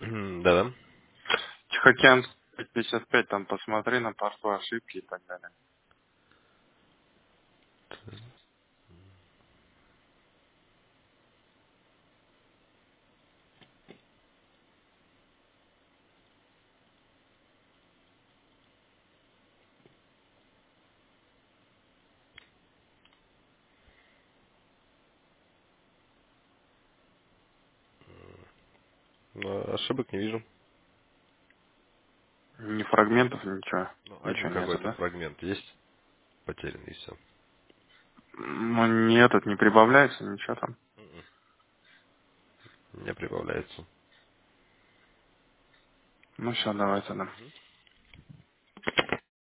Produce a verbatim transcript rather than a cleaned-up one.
Да-да. Тихоокеанск пятьдесят пять, там посмотри на порту ошибки и так далее. Но ошибок не вижу. Ни фрагментов, ничего. Ну, один Ничего нету, какой-то да? фрагмент есть, потерянный, и все. Ну, нет, это не прибавляется, ничего там. Не прибавляется. Ну все, давай тогда.